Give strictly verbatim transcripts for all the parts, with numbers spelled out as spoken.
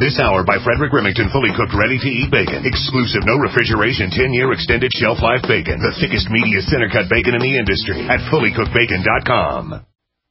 This hour by Frederick Remington, fully cooked, ready-to-eat bacon. Exclusive, no refrigeration, ten-year extended shelf life bacon. The thickest, meatiest, center-cut bacon in the industry at fully cooked bacon dot com.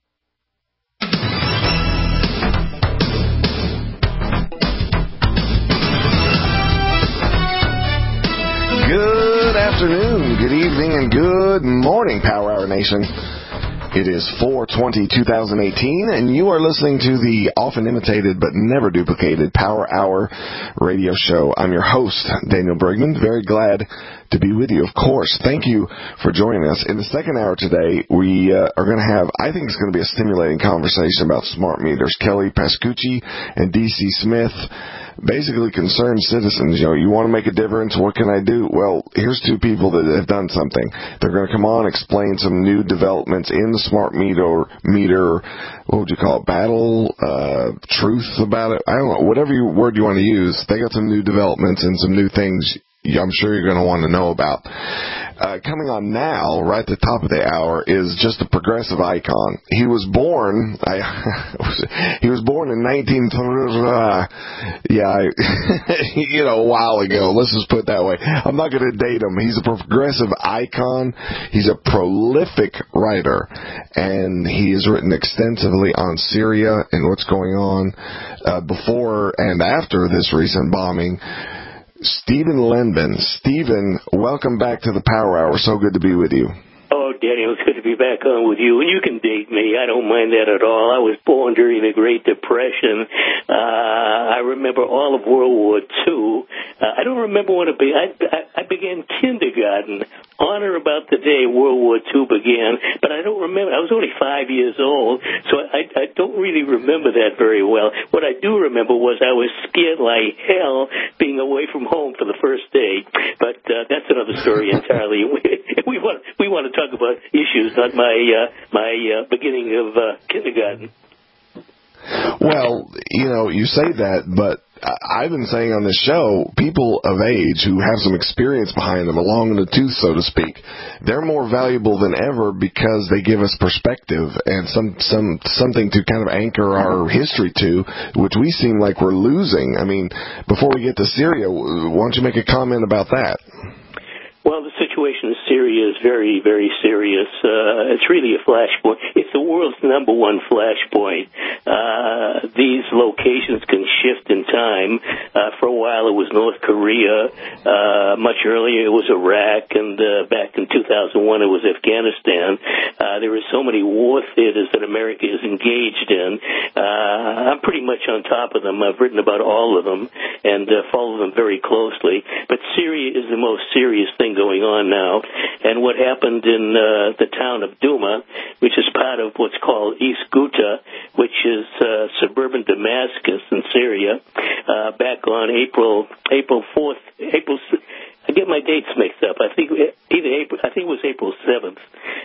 Good afternoon, good evening, and good morning, Power Hour Nation. It is four twenty twenty eighteen, and you are listening to the often imitated but never duplicated Power Hour radio show. I'm your host, Daniel Bergman. Very glad to be with you, of course. Thank you for joining us. In the second hour today, we uh, are going to have, I think it's going to be a stimulating conversation about smart meters. Kelly Pascucci and D C Smith, basically concerned citizens. You know, you want to make a difference, what can I do? Well, here's two people that have done something. They're going to come on, explain some new developments in the smart meter, meter, what would you call it, battle, uh, truth about it? I don't know, whatever you, word you want to use. They got some new developments and some new things I'm sure you're going to want to know about. Uh, coming on now, right at the top of the hour, is just a progressive icon. He was born, I, he was born in nineteen, uh, yeah, I, you know, a while ago. Let's just put it that way. I'm not going to date him. He's a progressive icon. He's a prolific writer, and he has written extensively on Syria and what's going on uh, before and after this recent bombing. Stephen Lenben. Stephen, welcome back to the Power Hour. So good to be with you. Oh, Daniel, it's good to be back on with you. And you can date me. I don't mind that at all. I was born during the Great Depression. Uh, I remember all of World War Two. Uh, I don't remember when it began. I, I, I began kindergarten on or about the day World War Two began, but I don't remember. I was only five years old, so I, I don't really remember that very well. What I do remember was I was scared like hell being away from home for the first day, but uh, that's another story entirely. we, we want we want to talk about issues, not my uh, my uh, beginning of uh, kindergarten. Well, you know, you say that, but I've been saying on this show, people of age who have some experience behind them, along in the tooth, so to speak, they're more valuable than ever because they give us perspective and some some something to kind of anchor our history to, which we seem like we're losing. I mean, before we get to Syria, why don't you make a comment about that? Well, the situation in Syria is very, very serious. Uh, it's really a flashpoint. It's the world's number one flashpoint. Uh, these locations can shift in time. Uh, for a while it was North Korea. Uh, much earlier it was Iraq. And uh, back in two thousand one it was Afghanistan. Uh, there are so many war theaters that America is engaged in. Uh, I'm pretty much on top of them. I've written about all of them and uh, follow them very closely. But Syria is the most serious thing going on now, and what happened in uh, the town of Duma, which is part of what's called East Ghouta, which is uh, suburban Damascus in Syria, uh, back on April April fourth, April. I get my dates mixed up. I think either April, I think it was April seventh.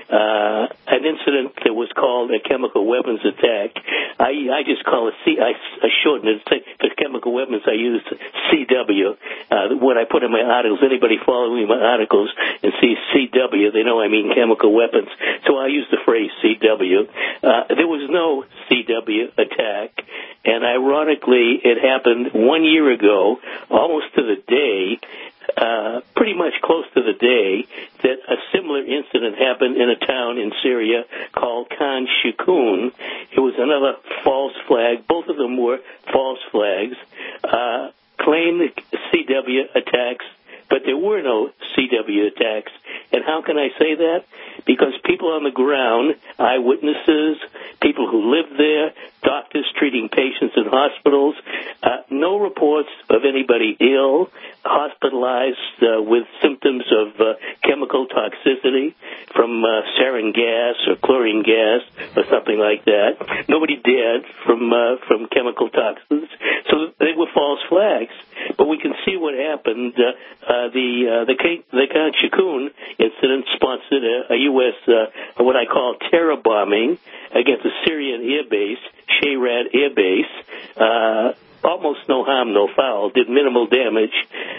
Uh, an incident that was called a chemical weapons attack. I, I just call it C. I, I shorten it for chemical weapons. I use C W. Uh, what I put in my articles. Anybody following my articles and see C W, they know I mean chemical weapons. So I use the phrase C W. Uh, there was no C W attack, and ironically, it happened one year ago, almost to the day. Uh, pretty much close to the day that a similar incident happened in a town in Syria called Khan Shikoun. It was another false flag. Both of them were false flags. Uh, claimed C W attacks, but there were no C W attacks. And how can I say that? Because people on the ground, eyewitnesses, people who lived there, doctors treating patients in hospitals, uh, no reports of anybody ill, hospitalized uh, with symptoms of uh, chemical toxicity from uh, sarin gas or chlorine gas or something like that. Nobody dead from uh, from chemical toxins. So they were false flags. But we can see what happened. Uh, uh, the uh, the the Khan Shikoun incident sponsored a, a U S uh, what I call terror bombing against a Syrian air base, Shayrad Air Base. Uh, almost no harm, no foul. Did minimal damage.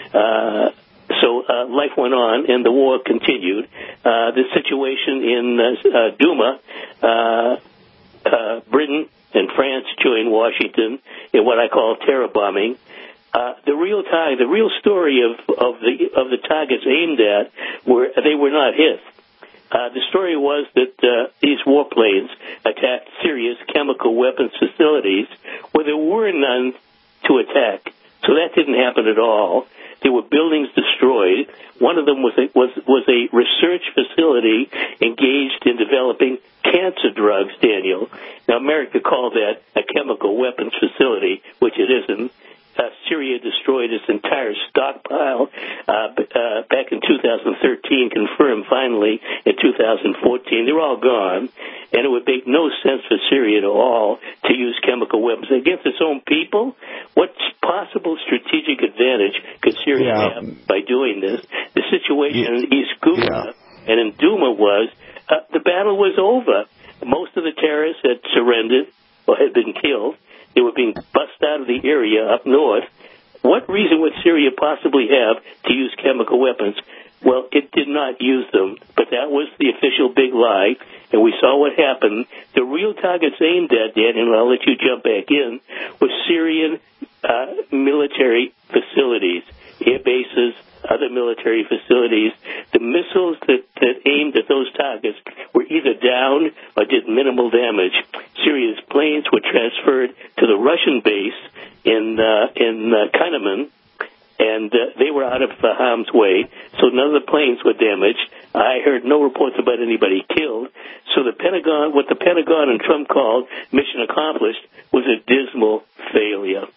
Uh, So uh, life went on, and the war continued. Uh, the situation in uh, uh, Duma, uh, uh, Britain and France joined Washington in what I call terror bombing. Uh, the real time, the real story of, of the of the targets aimed at were they were not hit. Uh, the story was that uh, these warplanes attacked Syria's chemical weapons facilities where there were none to attack. So that didn't happen at all. There were buildings destroyed. One of them was a, was was a research facility engaged in developing cancer drugs, Daniel. Now, America called that a chemical weapons facility, which it isn't. Uh, Syria destroyed its entire stockpile uh, uh, back in two thousand thirteen, confirmed finally in two thousand fourteen. They're all gone, and it would make no sense for Syria at all to use chemical weapons against its own people. What possible strategic advantage could Syria yeah. have by doing this? The situation yeah. in East Ghouta yeah. and in Douma was uh, the battle was over. Most of the terrorists had surrendered or had been killed. They were being bussed out of the area up north. What reason would Syria possibly have to use chemical weapons? Well, it did not use them, but that was the official big lie, and we saw what happened. The real targets aimed at, Daniel, and I'll let you jump back in, were Syrian uh, military facilities, air bases, other military facilities. The missiles that, that aimed at those targets were either down or did minimal damage. Syria's planes were transferred to the Russian base in uh, in uh, Kanaman, and uh, they were out of uh, harm's way, so none of the planes were damaged. I heard no reports about anybody killed. So the Pentagon, what the Pentagon and Trump called mission accomplished, was a dismal failure.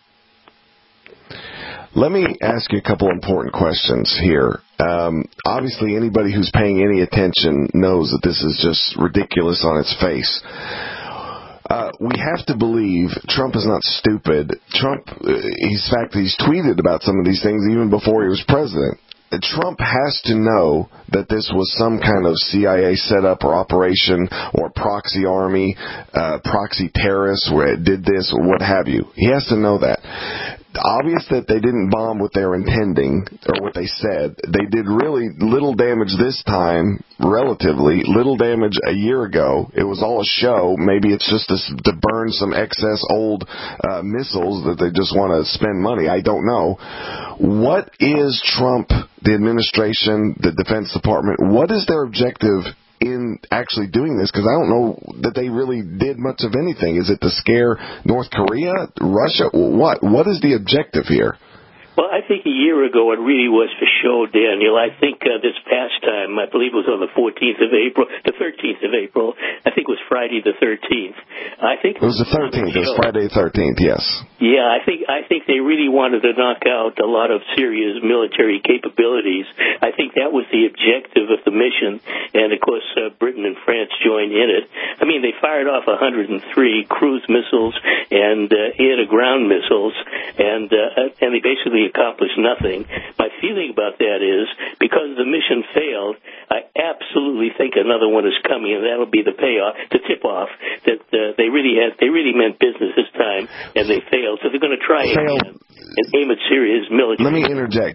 Let me ask you a couple important questions here. Um, obviously, anybody who's paying any attention knows that this is just ridiculous on its face. Uh, we have to believe Trump is not stupid. Trump, in fact, he's tweeted about some of these things even before he was president. Trump has to know that this was some kind of C I A setup or operation or proxy army, uh, proxy terrorists where it did this or what have you. He has to know that. Obvious that they didn't bomb what they were intending or what they said. They did really little damage this time, relatively little damage a year ago. It was all a show. Maybe it's just to, to burn some excess old uh, missiles that they just want to spend money. I don't know. What is Trump, the administration, the Defense Department, what is their objective in actually doing this? Because I don't know that they really did much of anything. Is it to scare North Korea, Russia? What? What is the objective here? Well, I think a year ago it really was for show, Daniel. I think uh, this past time, I believe it was on the fourteenth of April, the thirteenth of April. I think it was Friday the thirteenth. I think it was the thirteenth. It was Friday the thirteenth. Yes. Yeah, I think I think they really wanted to knock out a lot of Syria's military capabilities. I think that was the objective of the mission, and of course uh, Britain and France joined in it. I mean, they fired off one hundred three cruise missiles and uh, air-to-ground missiles, and uh, and they basically accomplished nothing. My feeling about that is because the mission failed, I absolutely think another one is coming, and that'll be the payoff, the tip-off that uh, they really had. They really meant business this time, and they failed. So they're going to try failed. again and aim at Syria's military. Let me interject.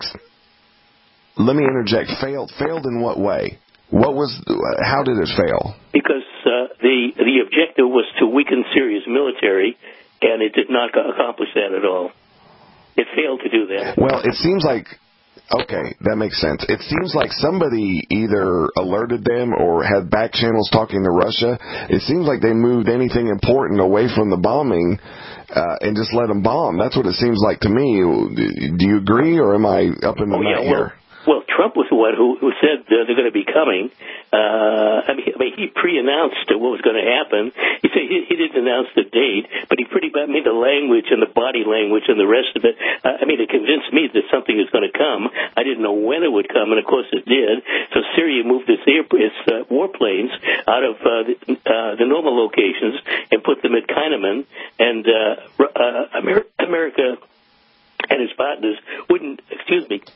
Let me interject. Failed. Failed in what way? What was? How did it fail? Because uh, the the objective was to weaken Syria's military, and it did not accomplish that at all. It failed to do that. Well, it seems like, okay, that makes sense. It seems like somebody either alerted them or had back channels talking to Russia. It seems like they moved anything important away from the bombing uh, and just let them bomb. That's what it seems like to me. Do you agree, or am I up in the oh, nut yeah, here? Well, well, Trump was the one who, who said uh, they're going to be coming. Uh, I, mean, I mean, he pre-announced what was going to happen. He said he, he didn't announce the date, but he pretty much made the language and the body language and the rest of it. Uh, I mean, it convinced me that something is going to come. I didn't know when it would come, and of course it did. So Syria moved its, air, its uh, warplanes out of uh, the, uh, the normal locations and put them at Kinaman, and uh, uh, Amer- America and its partners wouldn't, excuse me,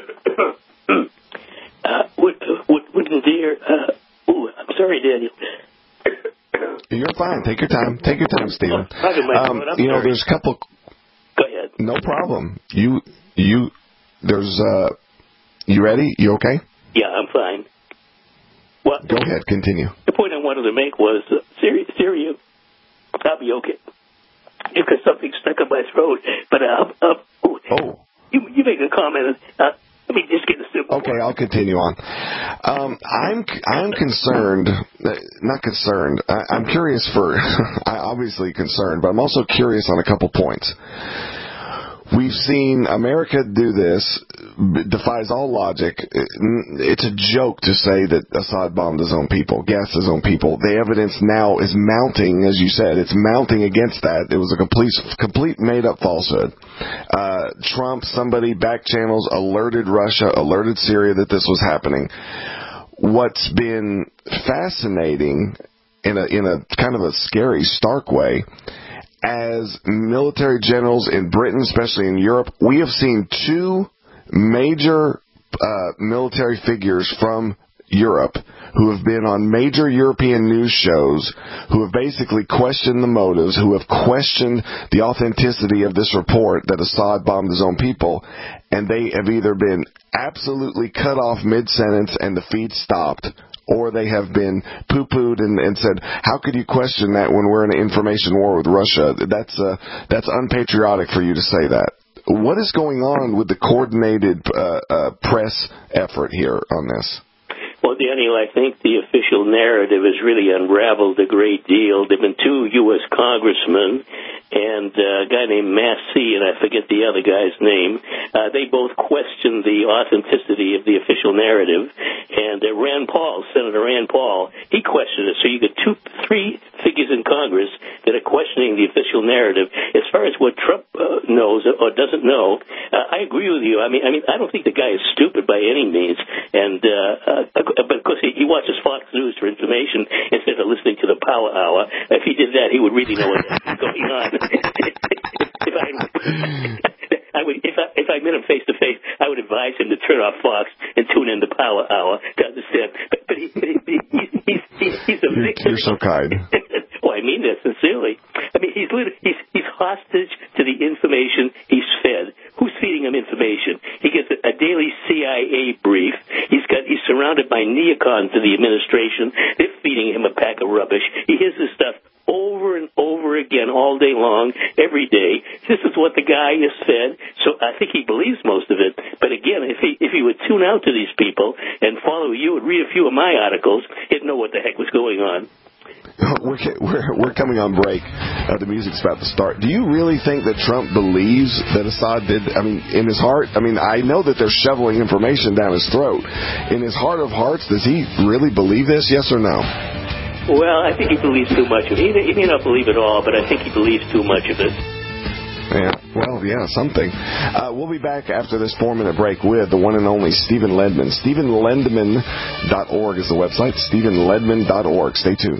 uh, would, would, wouldn't dare, uh, ooh, I'm sorry, Daniel. You're fine. Take your time. Take your time, Stephen. Um, you know, there's a couple. Go ahead. No problem. You, you, there's, uh, you ready? You okay? Yeah, I'm fine. Well, Go ahead. Continue. The point I wanted to make was uh, Syria, Syria I'll be okay. Because something stuck in my throat. But, uh, uh, oh. you, you make a comment. Uh, let me just get a simple Okay, I'll continue on. Um, I'm I'm concerned, not concerned. I, I'm curious for, I obviously concerned, but I'm also curious on a couple points. We've seen America do this, defies all logic. It's a joke to say that Assad bombed his own people, gassed his own people. The evidence now is mounting, as you said, it's mounting against that. It was a complete, complete made-up falsehood. Uh, Trump, somebody, back channels, alerted Russia, alerted Syria that this was happening. What's been fascinating in a, in a kind of a scary, stark way, as military generals in Britain, especially in Europe, we have seen two major uh, military figures from Europe who have been on major European news shows, who have basically questioned the motives, who have questioned the authenticity of this report that Assad bombed his own people, and they have either been absolutely cut off mid-sentence and the feed stopped, or they have been poo-pooed and, and said, how could you question that when we're in an information war with Russia? That's uh, that's unpatriotic for you to say that. What is going on with the coordinated uh, uh, press effort here on this? Well, Daniel, I think the official narrative has really unraveled a great deal. There have been two U S congressmen and uh, a guy named Massey, and I forget the other guy's name. Uh, they both questioned the authenticity of the official narrative. And uh, Rand Paul, Senator Rand Paul, he questioned it. So you get two, three figures in Congress that are questioning the official narrative. As far as what Trump uh, knows or doesn't know, uh, I agree with you. I mean, I mean, I don't think the guy is stupid by any means. And uh, uh, but of course, he, he watches Fox News for information instead of listening to the Power Hour. If he did that, he would really know what's going on. if I, I would, if I, if I met him face to face, I would advise him to turn off Fox and tune in the Power Hour to understand. But, but, he, but he, he's, he's, he's, he's a victim. You're so kind. Well, I mean that sincerely. I mean, he's he's he's hostage to the information he's fed. Who's feeding him information? He gets a, a daily C I A brief. He's got he's surrounded by neocons in the administration. They're feeding him a pack of rubbish. He hears this stuff over and over again all day long, every day. This is what the guy is fed, so I think he believes most of it. But again, if he if he would tune out to these people and follow you and read a few of my articles, he'd know what the heck was going on. We're, we're, we're coming on break. Uh, the music's about to start. Do you really think that Trump believes that Assad did, I mean, in his heart? I mean, I know that they're shoveling information down his throat. In his heart of hearts, does he really believe this, yes or no? Well, I think he believes too much of it. He, he may not believe it all, but I think he believes too much of it. Yeah, well, yeah, something. Uh, we'll be back after this four-minute break with the one and only Stephen Ledman. Stephen Ledman dot org is the website, Stephen Ledman dot org. Stay tuned.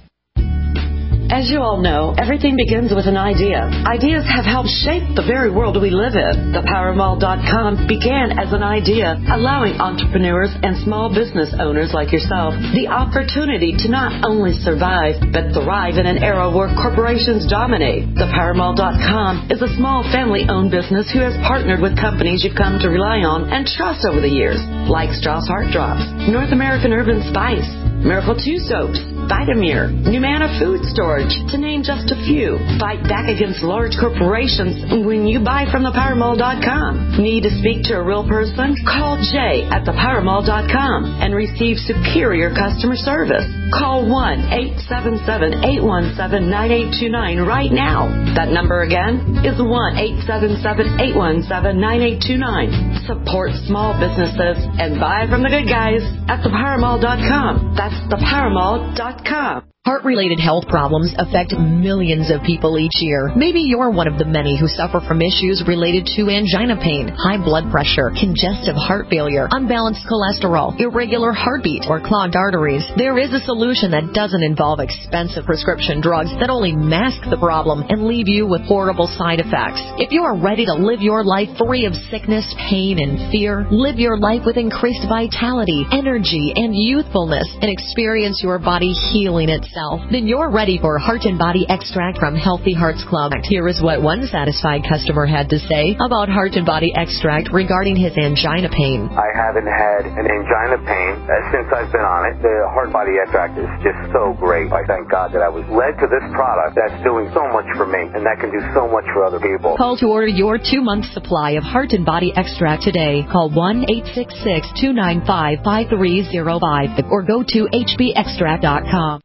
As you all know, everything begins with an idea. Ideas have helped shape the very world we live in. The Power Mall dot com began as an idea, allowing entrepreneurs and small business owners like yourself the opportunity to not only survive, but thrive in an era where corporations dominate. The Power Mall dot com is a small family-owned business who has partnered with companies you've come to rely on and trust over the years, like Strauss Heart Drops, North American Urban Spice, Miracle two Soaps, Vitamir, Numana Food Storage, to name just a few. Fight back against large corporations when you buy from the Power Mall dot com. Need to speak to a real person? Call Jay at the Power Mall dot com and receive superior customer service. Call one eight seven seven, eight one seven, nine eight two nine right now. That number again is one eight seven seven, eight one seven, nine eight two nine. Support small businesses and buy from the good guys at the Power Mall dot com. That's the Power Mall dot com. Heart-related health problems affect millions of people each year. Maybe you're one of the many who suffer from issues related to angina pain, high blood pressure, congestive heart failure, unbalanced cholesterol, irregular heartbeat, or clogged arteries. There is a solution that doesn't involve expensive prescription drugs that only mask the problem and leave you with horrible side effects. If you are ready to live your life free of sickness, pain, and fear, live your life with increased vitality, energy, and youthfulness, and experience your body healing itself, yourself? Then you're ready for Heart and Body Extract from Healthy Hearts Club. Here is what one satisfied customer had to say about Heart and Body Extract regarding his angina pain. I haven't had an angina pain uh, since I've been on it. The Heart and Body Extract is just so great. I thank God that I was led to this product that's doing so much for me, and that can do so much for other people. Call to order your two-month supply of Heart and Body Extract today. Call one eight six six, two nine five, five three zero five or go to h b extract dot com.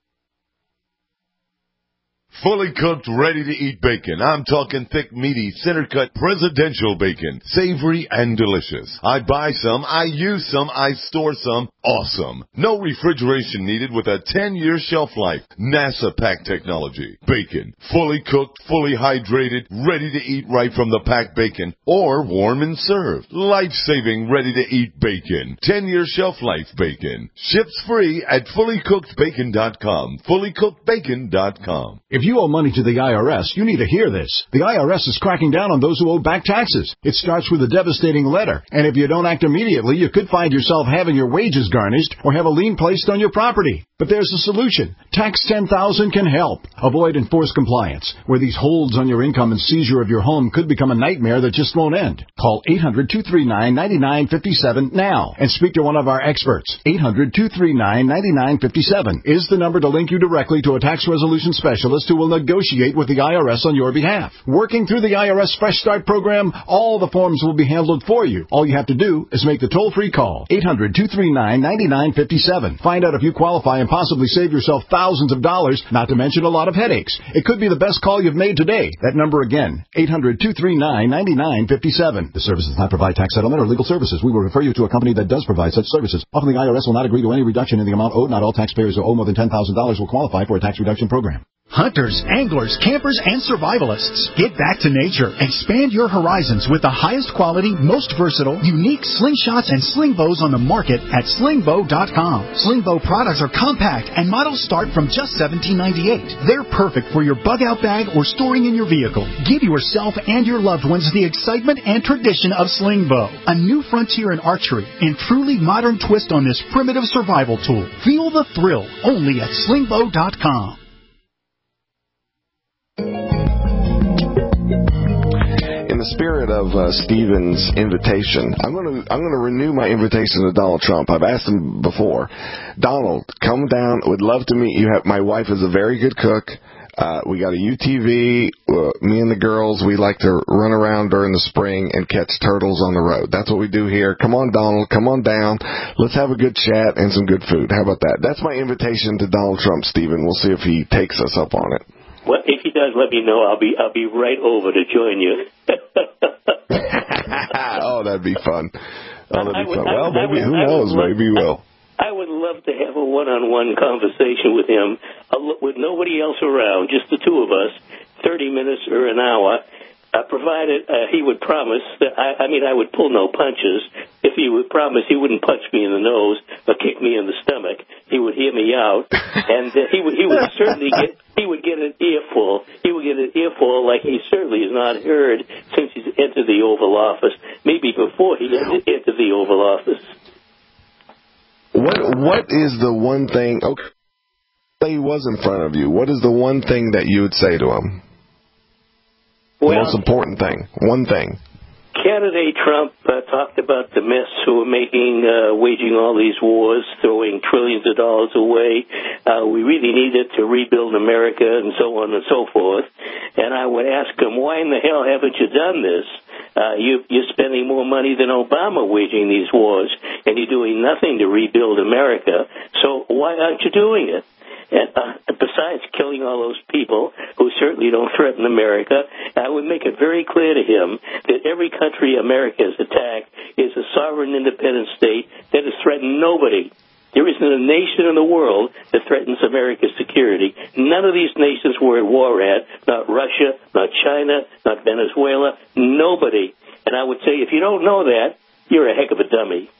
Fully cooked, ready-to-eat bacon. I'm talking thick, meaty, center-cut, presidential bacon. Savory and delicious. I buy some, I use some, I store some. Awesome. No refrigeration needed with a ten-year shelf life. NASA pack technology. Bacon. Fully cooked, fully hydrated, ready to eat right from the packed bacon. Or warm and served. Life-saving, ready-to-eat bacon. ten-year shelf life bacon. Ships free at fully cooked bacon dot com. fully cooked bacon dot com. If you owe money to the I R S, you need to hear this. The I R S is cracking down on those who owe back taxes. It starts with a devastating letter, and if you don't act immediately, you could find yourself having your wages garnished or have a lien placed on your property. But there's a solution. Tax ten thousand can help. Avoid enforced compliance, where these holds on your income and seizure of your home could become a nightmare that just won't end. Call eight hundred, two three nine, nine nine five seven now and speak to one of our experts. eight hundred, two three nine, nine nine five seven is the number to link you directly to a tax resolution specialist who will negotiate with the I R S on your behalf. Working through the I R S Fresh Start program, all the forms will be handled for you. All you have to do is make the toll-free call. eight hundred, two three nine, nine nine five seven. Find out if you qualify and possibly save yourself thousands of dollars, not to mention a lot of headaches. It could be the best call you've made today. That number again, eight hundred, two three nine, nine nine five seven. The service does not provide tax settlement or legal services. We will refer you to a company that does provide such services. Often the I R S will not agree to any reduction in the amount owed. Not all taxpayers who owe more than ten thousand dollars will qualify for a tax reduction program. Hunters, anglers, campers, and survivalists, get back to nature. Expand your horizons with the highest quality, most versatile, unique slingshots and sling bows on the market at sling bow dot com. Sling bow products are compact and models start from just seventeen ninety-eight. They're perfect for your bug out bag or storing in your vehicle. Give yourself and your loved ones the excitement and tradition of sling bow, a new frontier in archery and truly modern twist on this primitive survival tool. Feel the thrill only at sling bow dot com. In the spirit of uh, Stephen's invitation, I'm going to I'm going to renew my invitation to Donald Trump. I've asked him before. Donald, come down. Would love to meet you. My wife is a very good cook. Uh, we got a U T V. Uh, me and the girls, we like to run around during the spring and catch turtles on the road. That's what we do here. Come on, Donald. Come on down. Let's have a good chat and some good food. How about that? That's my invitation to Donald Trump, Stephen. We'll see if he takes us up on it. Well, if he does, let me know. I'll be I'll be right over to join you. Oh, that'd be fun. Oh, that'd be would, fun. Well, would, maybe, would, who knows? Love, Maybe we will. I would love to have a one-on-one conversation with him, with nobody else around, just the two of us, thirty minutes or an hour, uh, provided uh, he would promise that, I, I mean, I would pull no punches. If he would promise he wouldn't punch me in the nose or kick me in the stomach, he would hear me out, and uh, he would he would certainly get he would get an earful. He would get an earful like he certainly has not heard since he's entered the Oval Office. Maybe before he entered the Oval Office. What what is the one thing? Okay, say he was in front of you. What is the one thing that you would say to him? Well, the most important thing. One thing. Candidate Trump uh, talked about the mess who are making, uh, waging all these wars, throwing trillions of dollars away. Uh, we really needed to rebuild America and so on and so forth. And I would ask him, why in the hell haven't you done this? Uh, you, you're spending more money than Obama waging these wars, and you're doing nothing to rebuild America. So why aren't you doing it? And uh, besides killing all those people who certainly don't threaten America, I would make it very clear to him that every country America has attacked is a sovereign, independent state that has threatened nobody. There isn't a nation in the world that threatens America's security. None of these nations we're at war at, not Russia, not China, not Venezuela, nobody. And I would say if you don't know that, you're a heck of a dummy.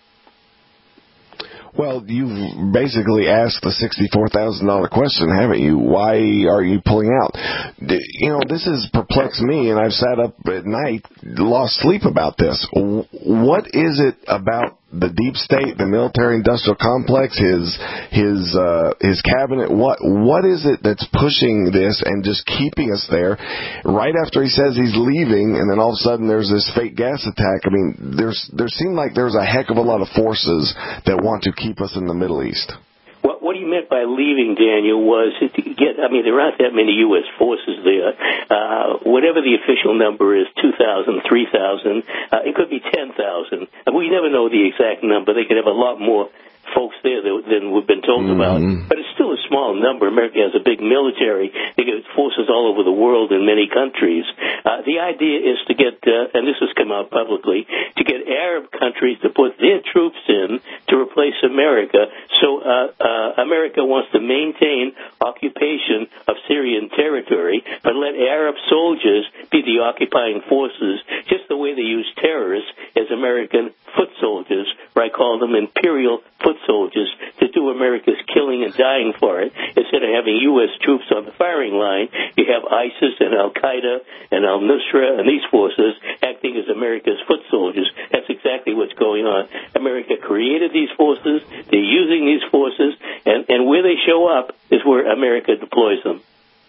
Well, you've basically asked the sixty-four thousand dollars question, haven't you? Why are you pulling out? You know, this has perplexed me, and I've sat up at night, lost sleep about this. What is it about the deep state, the military-industrial complex, his his uh, his cabinet? What what is it that's pushing this and just keeping us there? Right after he says he's leaving, and then all of a sudden there's this fake gas attack. I mean, there's there seemed like there's a heck of a lot of forces that want to keep us in the Middle East. What, what he meant by leaving, Daniel, was to get, I mean, there aren't that many U S forces there. Uh, whatever the official number is, two thousand, three thousand, uh, it could be ten thousand. We never know the exact number. They could have a lot more folks there than we've been told mm-hmm. about. But it's still a small number. America has a big military. They get forces all over the world in many countries. Uh, the idea is to get, uh, and this has come out publicly, to get Arab countries to put their troops in to replace America. So uh, uh, America wants to maintain occupation of Syrian territory, but let Arab soldiers be the occupying forces, just the way they use terrorists as American foot soldiers, or I call them imperial foot soldiers, to do America's killing and dying for it. Instead of having U S troops on the firing line, you have ISIS and Al-Qaeda and al-Nusra and these forces acting as America's foot soldiers. That's exactly what's going on. America created these forces. They're using these forces, and, and where they show up is where America deploys them.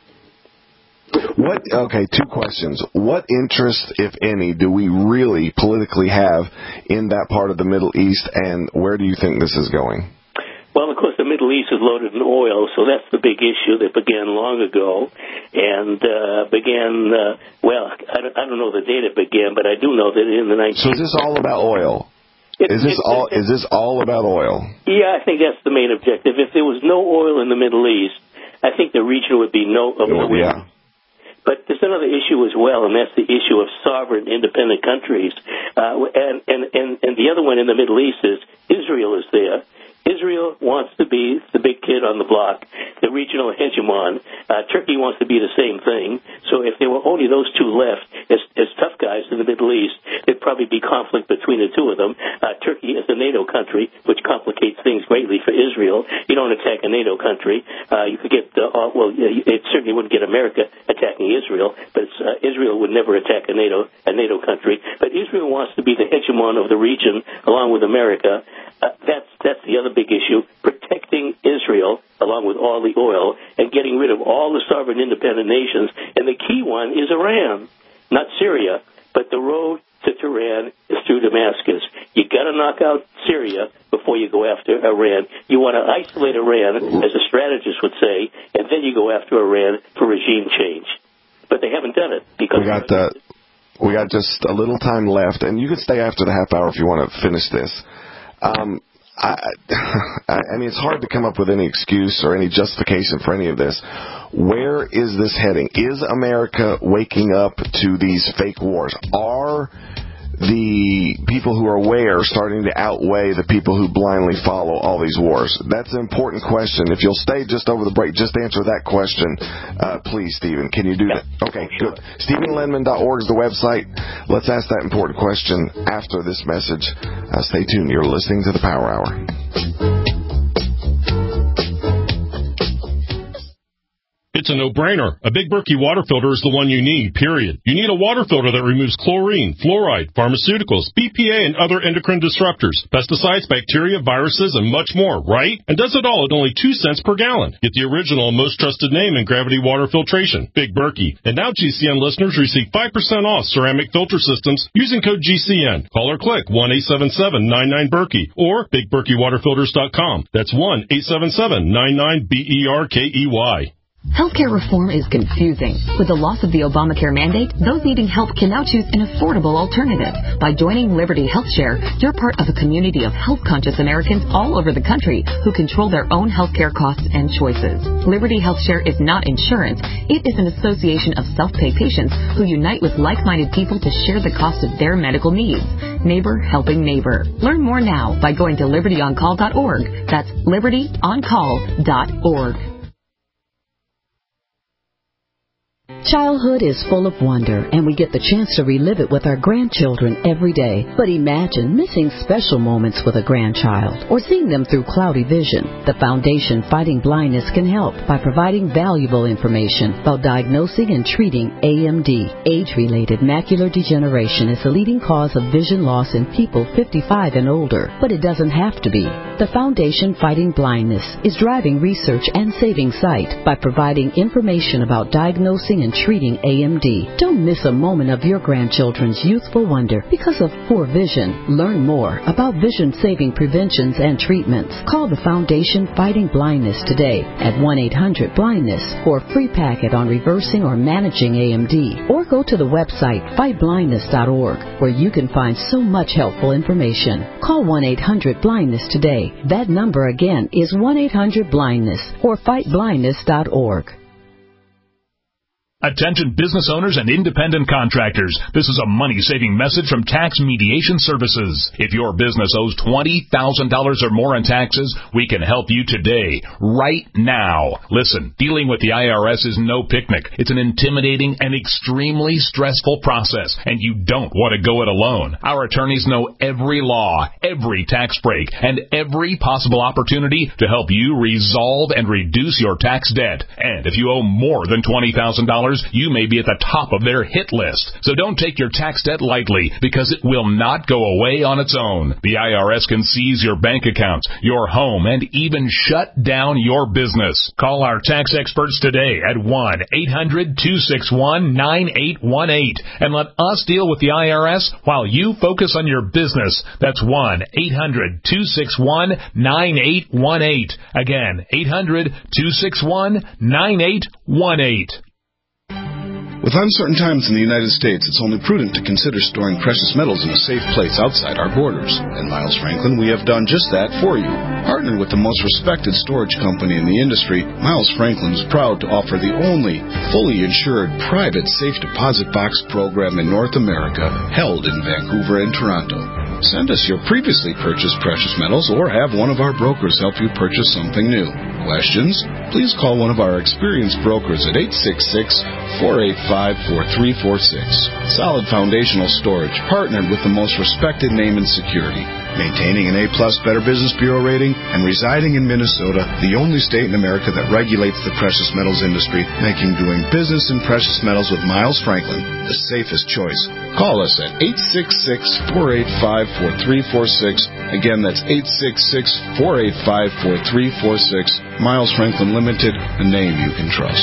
What? Okay, two questions. What interest, if any, do we really politically have in that part of the Middle East, and where do you think this is going? Well, of course, the Middle East is loaded in oil, so that's the big issue that began long ago, and uh, began, uh, well, I don't, I don't know the date it began, but I do know that in the nineteen... So is this all about oil? It, is this it, all? It, is this all about oil? Yeah, I think that's the main objective. If there was no oil in the Middle East, I think the region would be no... Uh, oh, yeah. But there's another issue as well, and that's the issue of sovereign, independent countries. Uh, and, and, and, and the other one in the Middle East is Israel is there. Israel wants to be the big kid on the block, the regional hegemon. Uh, Turkey wants to be the same thing. So if there were only those two left as, as tough guys in the Middle East, there'd probably be conflict between the two of them. Uh, Turkey is a NATO country, which complicates things greatly for Israel. You don't attack a NATO country. Uh, you could get, uh, well, it certainly wouldn't get America attacking Israel, but it's, uh, Israel would never attack a NATO, a NATO country. But Israel wants to be the hegemon of the region along with America. Uh, that's, that's the other big issue, protecting Israel along with all the oil and getting rid of all the sovereign independent nations. And the key one is Iran, not Syria, but the road to Tehran is through Damascus. You got to knock out Syria before you go after Iran. You want to isolate Iran, as a strategist would say, and then you go after Iran for regime change. But they haven't done it because... We got, uh, we got just a little time left, and you can stay after the half hour if you want to finish this. Um, I, I mean, it's hard to come up with any excuse or any justification for any of this. Where is this heading? Is America waking up to these fake wars? Are the people who are aware starting to outweigh the people who blindly follow all these wars? That's an important question. If you'll stay just over the break, just answer that question, uh, please, Stephen. Can you do that? Okay, good. Stephen Lenman dot org is the website. Let's ask that important question after this message. Uh, stay tuned. You're listening to the Power Hour. It's a no-brainer. A Big Berkey water filter is the one you need, period. You need a water filter that removes chlorine, fluoride, pharmaceuticals, B P A, and other endocrine disruptors, pesticides, bacteria, viruses, and much more, right? And does it all at only two cents per gallon. Get the original and most trusted name in gravity water filtration, Big Berkey. And now G C N listeners receive five percent off ceramic filter systems using code G C N. Call or click one eight seven seven nine nine Berkey or big berkey water filters dot com. That's one eight seven seven nine nine B E R K E Y. Healthcare reform is confusing. With the loss of the Obamacare mandate, those needing help can now choose an affordable alternative. By joining Liberty HealthShare, you're part of a community of health-conscious Americans all over the country who control their own healthcare costs and choices. Liberty HealthShare is not insurance. It is an association of self-pay patients who unite with like-minded people to share the cost of their medical needs. Neighbor helping neighbor. Learn more now by going to liberty on call dot org. That's liberty on call dot org. Childhood is full of wonder, and we get the chance to relive it with our grandchildren every day. But imagine missing special moments with a grandchild or seeing them through cloudy vision. The Foundation Fighting Blindness can help by providing valuable information about diagnosing and treating A M D. Age-related macular degeneration is the leading cause of vision loss in people fifty-five and older, but it doesn't have to be. The Foundation Fighting Blindness is driving research and saving sight by providing information about diagnosing and treating A M D. Don't miss a moment of your grandchildren's youthful wonder because of poor vision. Learn more about vision-saving preventions and treatments. Call the Foundation Fighting Blindness today at one eight hundred blindness for a free packet on reversing or managing A M D. Or go to the website fight blindness dot org where you can find so much helpful information. Call one eight hundred blindness today. That number again is one eight hundred blindness or fight blindness dot org. Attention business owners and independent contractors. This is a money-saving message from Tax Mediation Services. If your business owes twenty thousand dollars or more in taxes, we can help you today, right now. Listen, dealing with the I R S is no picnic. It's an intimidating and extremely stressful process, and you don't want to go it alone. Our attorneys know every law, every tax break, and every possible opportunity to help you resolve and reduce your tax debt. And if you owe more than twenty thousand dollars, you may be at the top of their hit list. So don't take your tax debt lightly, because it will not go away on its own. The I R S can seize your bank accounts, your home, and even shut down your business. Call our tax experts today at one eight hundred two six one nine eight one eight and let us deal with the I R S while you focus on your business. That's one eight hundred two six one nine eight one eight. Again, eight hundred two six one nine eight one eight. With uncertain times in the United States, it's only prudent to consider storing precious metals in a safe place outside our borders. At Miles Franklin, we have done just that for you. Partnered with the most respected storage company in the industry, Miles Franklin is proud to offer the only fully insured private safe deposit box program in North America, held in Vancouver and Toronto. Send us your previously purchased precious metals or have one of our brokers help you purchase something new. Questions? Please call one of our experienced brokers at eight six six, four eight five, four three four six. Solid Foundational Storage, partnered with the most respected name in security. Maintaining an A-plus Better Business Bureau rating and residing in Minnesota, the only state in America that regulates the precious metals industry, making doing business in precious metals with Miles Franklin the safest choice. Call us at eight six six, four eight five, four three four six. Again, that's eight six six, four eight five, four three four six. Miles Franklin Limited, a name you can trust.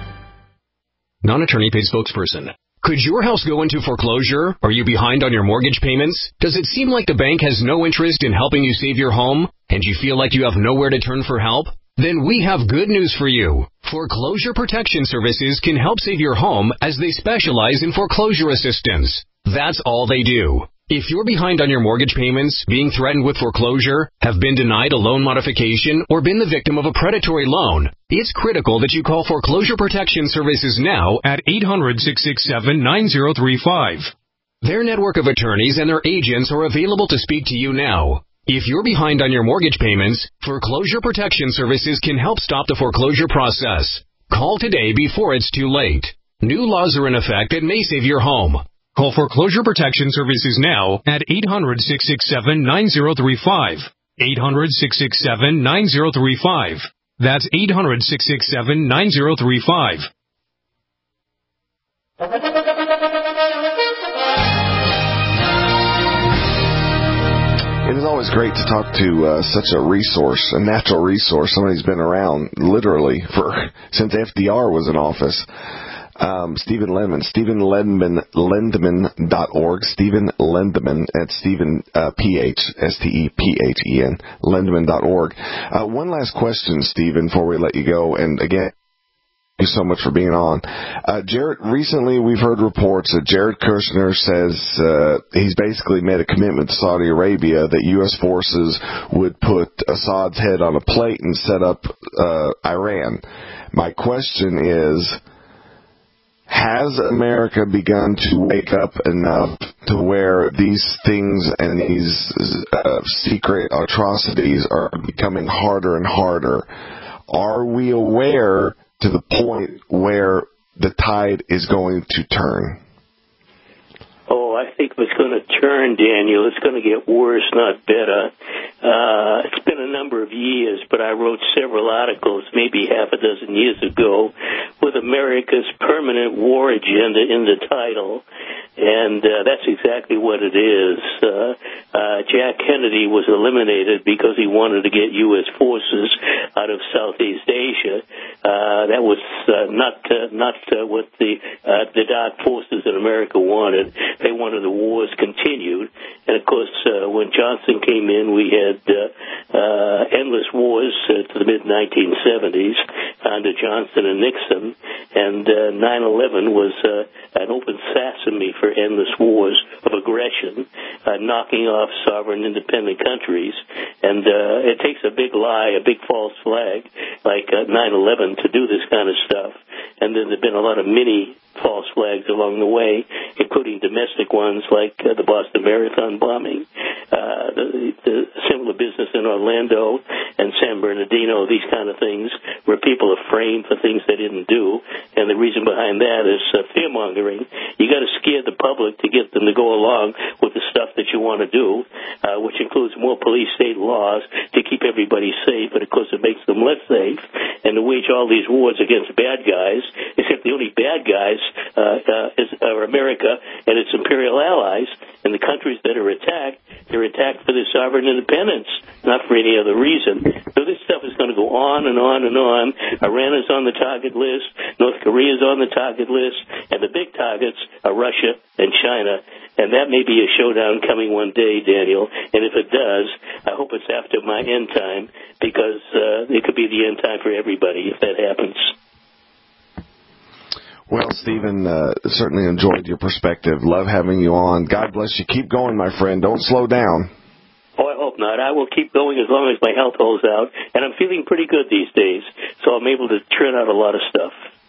Non-attorney paid spokesperson. Could your house go into foreclosure? Are you behind on your mortgage payments? Does it seem like the bank has no interest in helping you save your home? And you feel like you have nowhere to turn for help? Then we have good news for you. Foreclosure Protection Services can help save your home as they specialize in foreclosure assistance. That's all they do. If you're behind on your mortgage payments, being threatened with foreclosure, have been denied a loan modification, or been the victim of a predatory loan, it's critical that you call Foreclosure Protection Services now at eight hundred, six six seven, nine zero three five. Their network of attorneys and their agents are available to speak to you now. If you're behind on your mortgage payments, Foreclosure Protection Services can help stop the foreclosure process. Call today before it's too late. New laws are in effect that may save your home. Call Foreclosure Protection Services now at eight hundred, six six seven, nine zero three five. eight hundred, six six seven, nine zero three five. That's eight hundred, six six seven, nine zero three five. It is always great to talk to uh, such a resource, a natural resource, somebody who's been around literally for since F D R was in office. Um, Stephen Lendman, Stephen Lendman, Lendman dot org, Stephen Lendman at Stephen, uh, P H, S T E P H E N, Lendman dot org. Uh, one last question, Stephen, before we let you go. And again, thank you so much for being on. Uh, Jared, recently we've heard reports that Jared Kushner says, uh, he's basically made a commitment to Saudi Arabia that U S forces would put Assad's head on a plate and set up, uh, Iran. My question is, has America begun to wake up enough to where these things and these uh, secret atrocities are becoming harder and harder? Are we aware to the point where the tide is going to turn? Oh, I think it's going to turn, Daniel. It's going to get worse, not better. Uh, it's been a number of years, but I wrote several articles, maybe half a dozen years ago, with America's permanent war agenda in the title. And uh, that's exactly what it is. Uh, uh, Jack Kennedy was eliminated because he wanted to get U S forces out of Southeast Asia. Uh, that was uh, not uh, not uh, what the uh, the dark forces in America wanted. They wanted the wars continued. And, of course, uh, when Johnson came in, we had uh, uh, endless wars uh, to the mid nineteen seventies under Johnson and Nixon. And uh, nine eleven was uh, an open sesame for endless wars of aggression, uh, knocking off sovereign independent countries. And uh, it takes a big lie, a big false flag like uh, nine eleven to do this kind of stuff. And then there have been a lot of mini false flags along the way, including domestic ones like uh, the Boston Marathon bombing, uh, the, the similar business in Orlando and San Bernardino, these kind of things where people are framed for things they didn't do. And the reason behind that is uh, fear-mongering. You got to scare the public to get them to go along with the stuff that you want to do, uh, which includes more police state laws to keep everybody safe, but of course it makes them less safe, and to wage all these wars against bad guys, except the only bad guys uh, uh, is, are America and its imperial allies, and the countries that are attacked, they're attacked for their sovereign independence, not for any other reason. So this stuff is going to go on and on and on. Iran is on the target list, North Korea is on the target list, and the big targets are Russia and China. And that may be a showdown coming one day, Daniel. And if it does, I hope it's after my end time, because uh, it could be the end time for everybody if that happens. Well, Stephen, uh, certainly enjoyed your perspective. Love having you on. God bless you. Keep going, my friend. Don't slow down. Oh, I hope not. I will keep going as long as my health holds out. And I'm feeling pretty good these days, so I'm able to churn out a lot of stuff.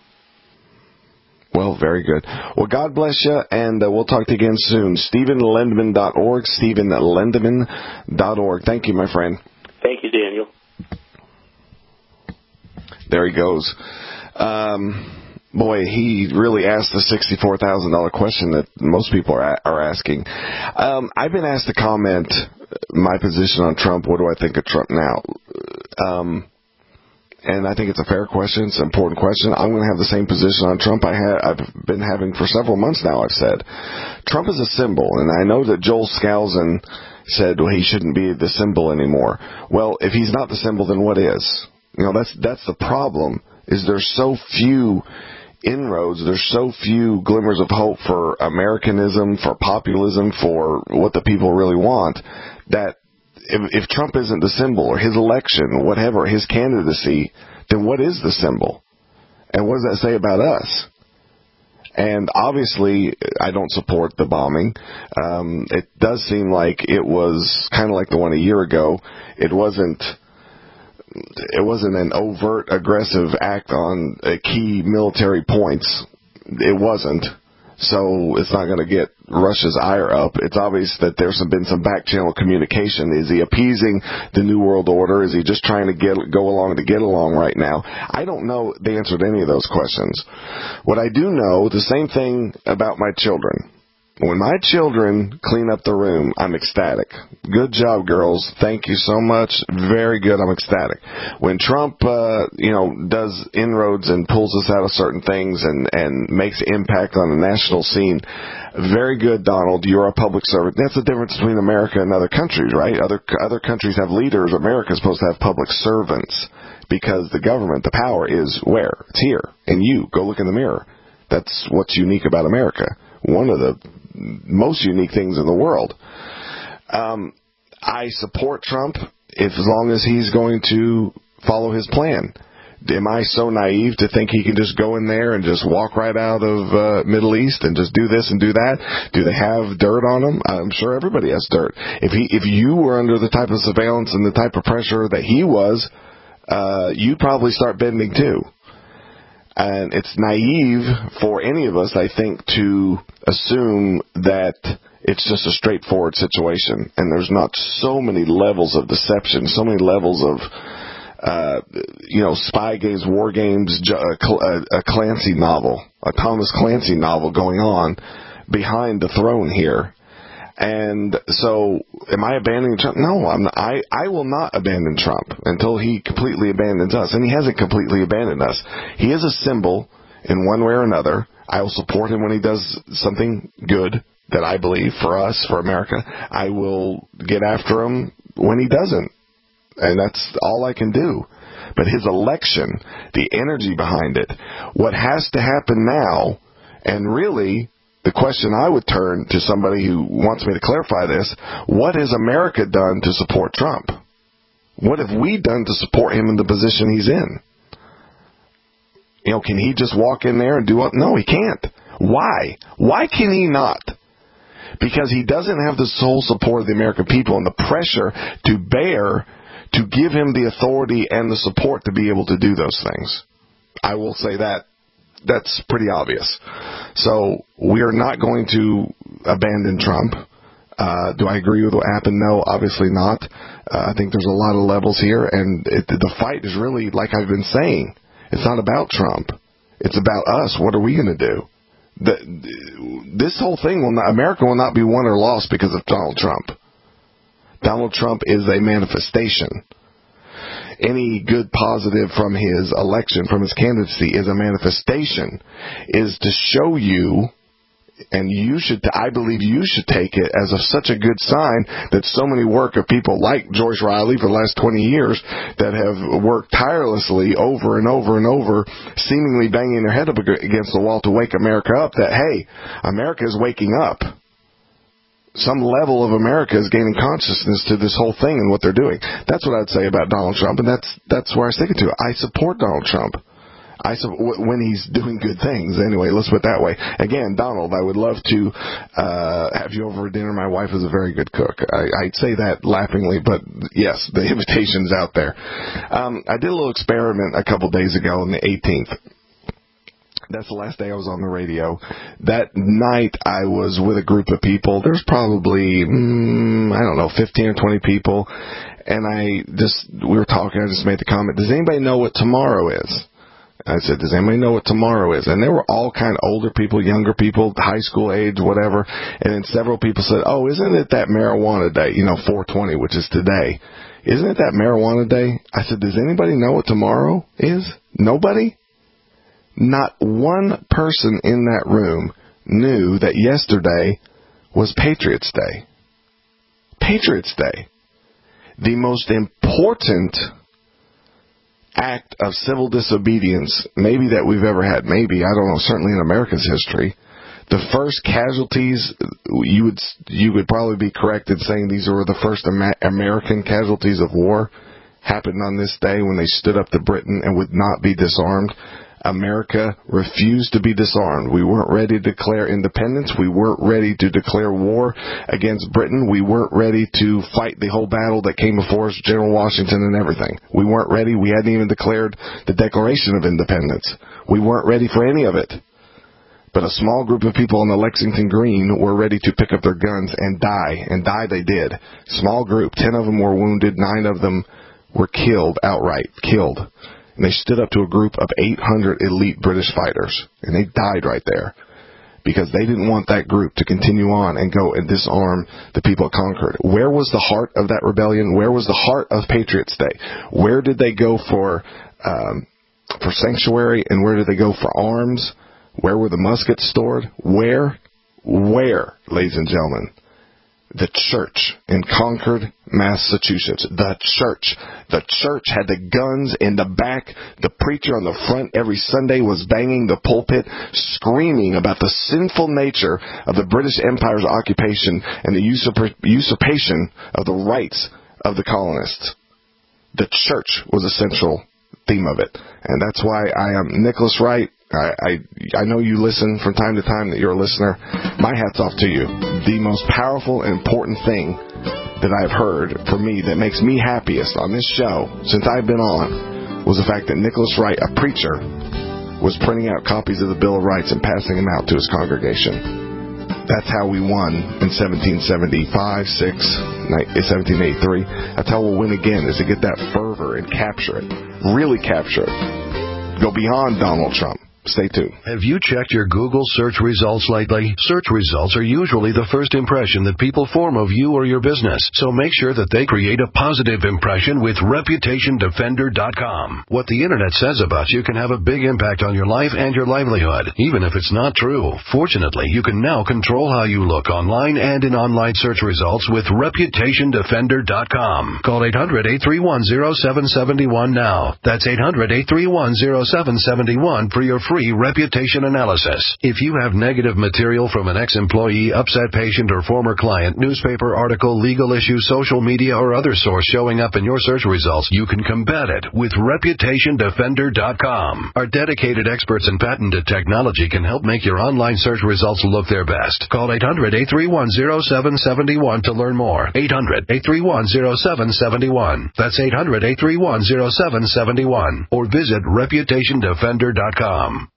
Well, very good. Well, God bless you, and uh, we'll talk to you again soon. Stephen Lendman dot org, Stephen Lendman dot org. Thank you, my friend. Thank you, Daniel. There he goes. Um, boy, he really asked the sixty-four thousand dollars question that most people are, are asking. Um, I've been asked to comment my position on Trump. What do I think of Trump now? Um... And I think it's a fair question. It's an important question. I'm going to have the same position on Trump I ha- I've been having for several months now, I've said. Trump is a symbol, and I know that Joel Skousen said, well, he shouldn't be the symbol anymore. Well, if he's not the symbol, then what is? You know, that's that's the problem, is there's so few inroads, there's so few glimmers of hope for Americanism, for populism, for what the people really want, that If, if Trump isn't the symbol, or his election, whatever, his candidacy, then what is the symbol? And what does that say about us? And obviously, I don't support the bombing. Um, it does seem like it was kind of like the one a year ago. It wasn't, it wasn't an overt, aggressive act on uh, key military points. It wasn't. So it's not going to get Russia's ire up. It's obvious that there's been some back-channel communication. Is he appeasing the New World Order? Is he just trying to get go along to get along right now? I don't know the answer to any of those questions. What I do know, the same thing about my children. When my children clean up the room, I'm ecstatic. Good job, girls. Thank you so much. Very good. I'm ecstatic. When Trump, uh, you know, does inroads and pulls us out of certain things and, and makes impact on the national scene, very good, Donald. You're a public servant. That's the difference between America and other countries, right? Other other countries have leaders. America is supposed to have public servants because the government, the power is where? It's here. And you, go look in the mirror. That's what's unique about America. One of the most unique things in the world. Um, I support Trump if as long as he's going to follow his plan. Am I so naive to think he can just go in there and just walk right out of uh, Middle East and just do this and do that? Do they have dirt on him? I'm sure everybody has dirt. If he, if you were under the type of surveillance and the type of pressure that he was, uh, you'd probably start bending too. And it's naive for any of us, I think, to assume that it's just a straightforward situation. And there's not so many levels of deception, so many levels of uh, you know, spy games, war games, a, a Clancy novel, a Thomas Clancy novel going on behind the throne here. And so, am I abandoning Trump? No, I'm not, I, I will not abandon Trump until he completely abandons us. And he hasn't completely abandoned us. He is a symbol in one way or another. I will support him when he does something good that I believe for us, for America. I will get after him when he doesn't. And that's all I can do. But his election, the energy behind it, what has to happen now, and really the question I would turn to somebody who wants me to clarify this, what has America done to support Trump? What have we done to support him in the position he's in? You know, can he just walk in there and do what? No, he can't. Why? Why can he not? Because he doesn't have the sole support of the American people and the pressure to bear to give him the authority and the support to be able to do those things. I will say that. That's pretty obvious. So we are not going to abandon Trump. Uh, do I agree with what happened? No, obviously not. Uh, I think there's a lot of levels here, and it, the fight is really, like I've been saying, it's not about Trump. It's about us. What are we going to do? The, this whole thing will not, America will not be won or lost because of Donald Trump. Donald Trump is a manifestation. Any good positive from his election, from his candidacy, is a manifestation, is to show you, and you should, I believe you should take it as a, such a good sign that so many work of people like Joyce Riley for the last twenty years that have worked tirelessly over and over and over, seemingly banging their head up against the wall to wake America up, that, hey, America is waking up. Some level of America is gaining consciousness to this whole thing and what they're doing. That's what I'd say about Donald Trump, and that's that's where I stick it to. I support Donald Trump. I su- when he's doing good things. Anyway, let's put it that way. Again, Donald, I would love to uh, have you over for dinner. My wife is a very good cook. I, I'd say that laughingly, but yes, the invitation's out there. Um, I did a little experiment a couple days ago on the eighteenth. That's the last day I was on the radio. That night I was with a group of people. There's probably, mm, I don't know, fifteen or twenty people. And I just, we were talking, I just made the comment, does anybody know what tomorrow is? I said, does anybody know what tomorrow is? And there were all kind of older people, younger people, high school age, whatever. And then several people said, oh, isn't it that marijuana day, you know, four twenty, which is today. Isn't it that marijuana day? I said, does anybody know what tomorrow is? Nobody? Not one person in that room knew that yesterday was Patriots Day. Patriots Day. The most important act of civil disobedience maybe that we've ever had. Maybe, I don't know, certainly in America's history. The first casualties, you would you would probably be correct in saying these were the first Ama- American casualties of war, happened on this day when they stood up to Britain and would not be disarmed. America refused to be disarmed. We weren't ready to declare independence. We weren't ready to declare war against Britain. We weren't ready to fight the whole battle that came before us, General Washington and everything. We weren't ready. We hadn't even declared the Declaration of Independence. We weren't ready for any of it. But a small group of people on the Lexington Green were ready to pick up their guns and die, and die they did. Small group. Ten of them were wounded. Nine of them were killed outright. Killed. And they stood up to a group of eight hundred elite British fighters, and they died right there because they didn't want that group to continue on and go and disarm the people of Concord. Where was the heart of that rebellion? Where was the heart of Patriots Day? Where did they go for um, for sanctuary, and where did they go for arms? Where were the muskets stored? Where? Where, ladies and gentlemen? The church in Concord, Massachusetts. The church. The church had the guns in the back. The preacher on the front every Sunday was banging the pulpit, screaming about the sinful nature of the British Empire's occupation and the usurp- usurpation of the rights of the colonists. The church was a central theme of it. And that's why I am Nicholas Wright. I, I I know you listen from time to time, that you're a listener. My hat's off to you. The most powerful and important thing that I've heard for me that makes me happiest on this show since I've been on was the fact that Nicholas Wright, a preacher, was printing out copies of the Bill of Rights and passing them out to his congregation. That's how we won in seventeen seventy-five, six, seventeen eighty-three. That's how we'll win again, is to get that fervor and capture it. really capture it. Go beyond Donald Trump. Stay tuned. Have you checked your Google search results lately? Search results are usually the first impression that people form of you or your business, so make sure that they create a positive impression with Reputation Defender dot com. What the Internet says about you can have a big impact on your life and your livelihood, even if it's not true. Fortunately, you can now control how you look online and in online search results with Reputation Defender dot com. Call eight hundred, eight three one, zero seven seven one now. That's eight hundred, eight three one, zero seven seven one for your free Free reputation analysis. If you have negative material from an ex-employee, upset patient, or former client, newspaper article, legal issue, social media, or other source showing up in your search results, you can combat it with Reputation Defender dot com. Our dedicated experts in patented technology can help make your online search results look their best. Call eight hundred, eight three one, zero seven seven one to learn more. eight hundred, eight three one, zero seven seven one. That's eight hundred, eight three one, zero seven seven one. Or visit Reputation Defender dot com.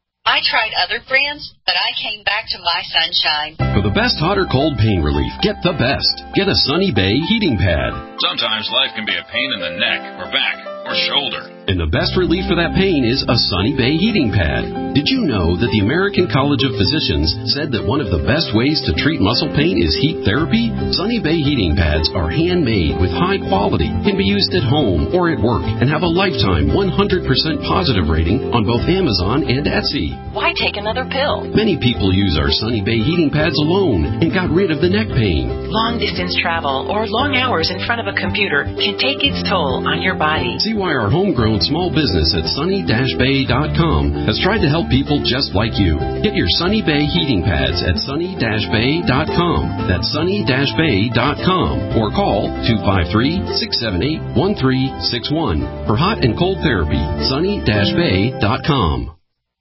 I tried other brands, but I came back to My Sunshine. For the best hot or cold pain relief, get the best. Get a Sunny Bay heating pad. Sometimes life can be a pain in the neck or back or shoulder. And the best relief for that pain is a Sunny Bay heating pad. Did you know that the American College of Physicians said that one of the best ways to treat muscle pain is heat therapy? Sunny Bay heating pads are handmade with high quality, can be used at home or at work, and have a lifetime one hundred percent positive rating on both Amazon and Etsy. Why take another pill? Many people use our Sunny Bay heating pads alone and got rid of the neck pain. Long distance travel or long hours in front of a computer can take its toll on your body. See why our homegrown small business at sunny dash bay dot com has tried to help people just like you. Get your Sunny Bay heating pads at sunny dash bay dot com. That's sunny dash bay dot com. Or call two five three, six seven eight, one three six one. For hot and cold therapy, sunny dash bay dot com.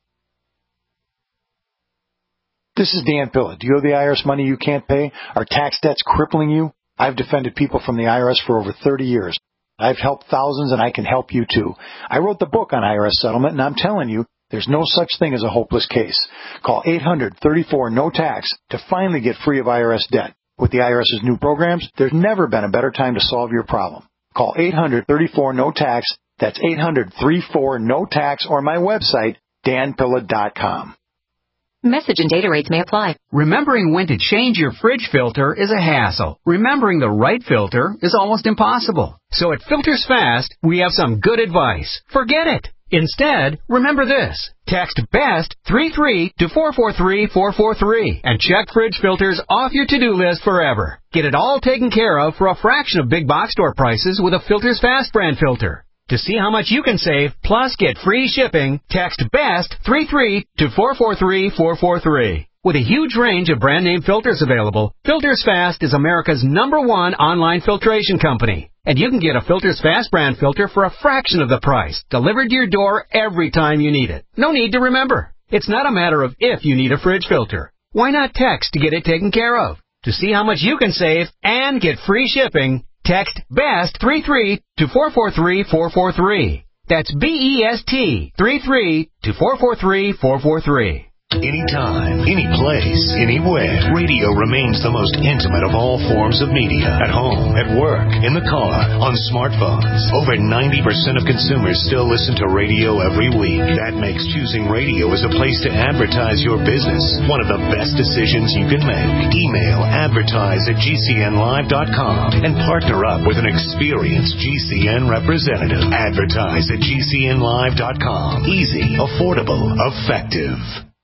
This is Dan Pilla. Do you owe the I R S money you can't pay? Are tax debts crippling you? I've defended people from the I R S for over thirty years. I've helped thousands, and I can help you, too. I wrote the book on I R S settlement, and I'm telling you, there's no such thing as a hopeless case. Call eight hundred, thirty-four, no tax to finally get free of I R S debt. With the IRS's new programs, there's never been a better time to solve your problem. Call eight hundred, thirty-four, no tax. That's eight hundred, thirty-four, no tax, or my website, dan pilla dot com. Message and data rates may apply. Remembering when to change your fridge filter is a hassle. Remembering the right filter is almost impossible. So at Filters Fast, we have some good advice. Forget it. Instead, remember this. Text BEST three three to four four three four four three and check fridge filters off your to-do list forever. Get it all taken care of for a fraction of big box store prices with a Filters Fast brand filter. To see how much you can save, plus get free shipping, text BEST three three to four four three four four three. With a huge range of brand name filters available, Filters Fast is America's number one online filtration company. And you can get a Filters Fast brand filter for a fraction of the price, delivered to your door every time you need it. No need to remember. It's not a matter of if you need a fridge filter. Why not text to get it taken care of? To see how much you can save and get free shipping, text BEST three three to four four three four four three. That's B E S T three three to four four three four four three. Anytime, any place, anywhere, radio remains the most intimate of all forms of media. At home, at work, in the car, on smartphones. Over ninety percent of consumers still listen to radio every week. That makes choosing radio as a place to advertise your business one of the best decisions you can make. Email advertise at G C N live dot com and partner up with an experienced G C N representative. Advertise at G C N live dot com. Easy, affordable, effective.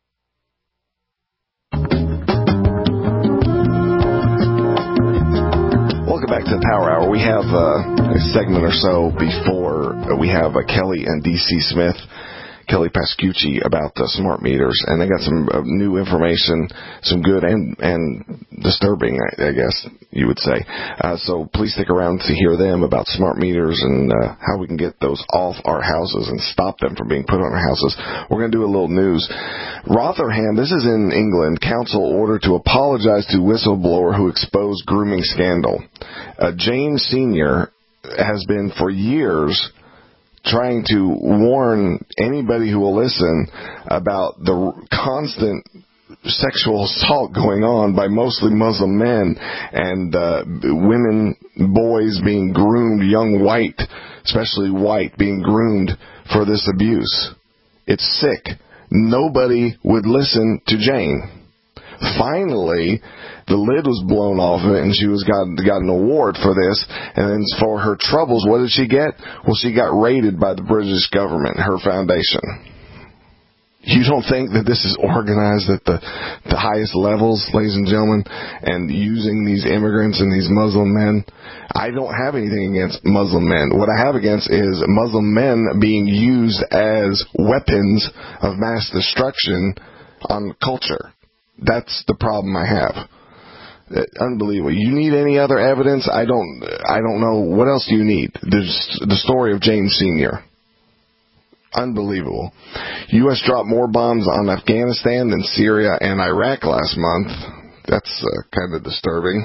Welcome back to the Power Hour. We have uh, a segment or so before we have uh, Kelly and D C Smith, Kelly Pascucci, about uh, smart meters, and they got some uh, new information, some good and and disturbing, I, I guess you would say. Uh, so please stick around to hear them about smart meters and uh, how we can get those off our houses and stop them from being put on our houses. We're going to do a little news. Rotherham, this is in England, council ordered to apologize to whistleblower who exposed grooming scandal. Uh, James Senior has been for years trying to warn anybody who will listen about the constant sexual assault going on by mostly Muslim men and uh, women, boys being groomed, young white especially white, being groomed for this abuse. It's sick. Nobody would listen to Jane. Finally, the lid was blown off of it, and she was got got an award for this. And then for her troubles, what did she get? Well, she got raided by the British government, her foundation. You don't think that this is organized at the, the highest levels, ladies and gentlemen, and using these immigrants and these Muslim men? I don't have anything against Muslim men. What I have against is Muslim men being used as weapons of mass destruction on culture. That's the problem I have. Unbelievable. You need any other evidence? I don't. I don't know. What else do you need? There's the story of James Senior Unbelievable. U S dropped more bombs on Afghanistan than Syria and Iraq last month. That's uh, kind of disturbing.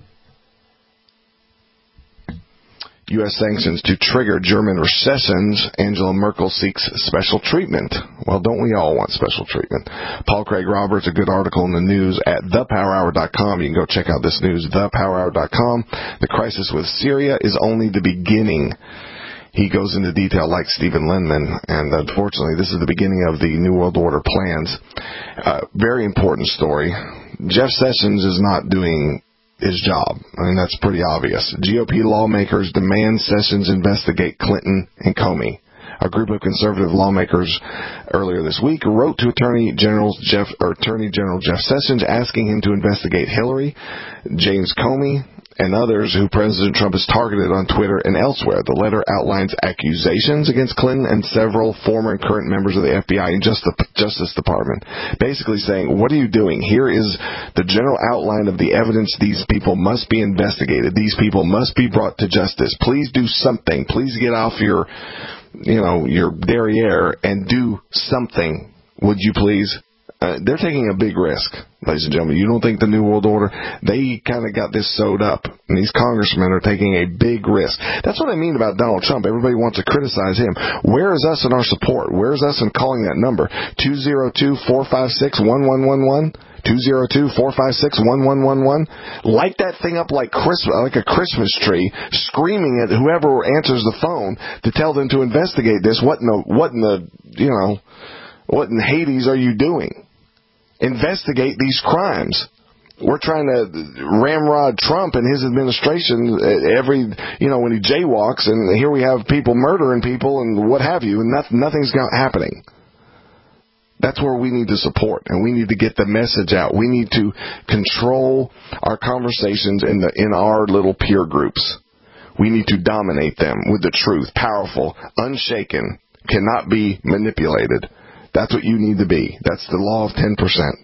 U S sanctions to trigger German recessions. Angela Merkel seeks special treatment. Well, don't we all want special treatment? Paul Craig Roberts, a good article in the news at the power hour dot com. You can go check out this news, the power hour dot com. The crisis with Syria is only the beginning. He goes into detail like Stephen Lindman, and unfortunately, this is the beginning of the New World Order plans. Uh, very important story. Jeff Sessions is not doing his job. I mean, that's pretty obvious. G O P lawmakers demand Sessions investigate Clinton and Comey. A group of conservative lawmakers earlier this week wrote to Attorney General Jeff, or Attorney General Jeff Sessions asking him to investigate Hillary, James Comey, and others who President Trump has targeted on Twitter and elsewhere. The letter outlines accusations against Clinton and several former and current members of the F B I and just the Justice Department, basically saying, what are you doing? Here is the general outline of the evidence. These people must be investigated. These people must be brought to justice. Please do something. Please get off your, you know, your derriere and do something, would you please? Uh, they're taking a big risk, ladies and gentlemen. You don't think the New World Order, they kind of got this sewed up, and these congressmen are taking a big risk. That's what I mean about Donald Trump. Everybody wants to criticize him. Where is us in our support? Where is us in calling that number? two oh two, four five six, one one one one? two oh two, four five six, one one one one? Light that thing up like Christmas, like a Christmas tree, screaming at whoever answers the phone to tell them to investigate this. What in the, what in the, you know, what in Hades are you doing? Investigate these crimes. We're trying to ramrod Trump and his administration every, you know, when he jaywalks, and here we have people murdering people and what have you, and nothing, nothing's happening. That's where we need to support, and we need to get the message out. We need to control our conversations in the in our little peer groups. We need to dominate them with the truth, powerful, unshaken, cannot be manipulated. That's what you need to be. That's the law of ten percent.